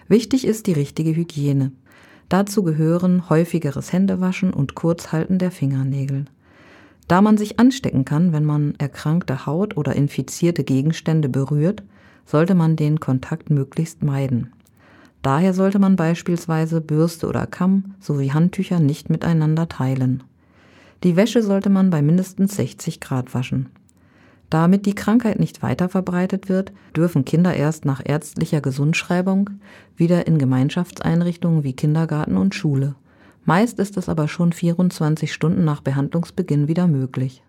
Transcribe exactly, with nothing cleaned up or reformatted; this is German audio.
Wichtig ist die richtige Hygiene. Dazu gehören häufigeres Händewaschen und Kurzhalten der Fingernägel. Da man sich anstecken kann, wenn man erkrankte Haut oder infizierte Gegenstände berührt, sollte man den Kontakt möglichst meiden. Daher sollte man beispielsweise Bürste oder Kamm sowie Handtücher nicht miteinander teilen. Die Wäsche sollte man bei mindestens sechzig Grad waschen. Damit die Krankheit nicht weiter verbreitet wird, dürfen Kinder erst nach ärztlicher Gesundschreibung wieder in Gemeinschaftseinrichtungen wie Kindergarten und Schule. Meist ist es aber schon vierundzwanzig Stunden nach Behandlungsbeginn wieder möglich.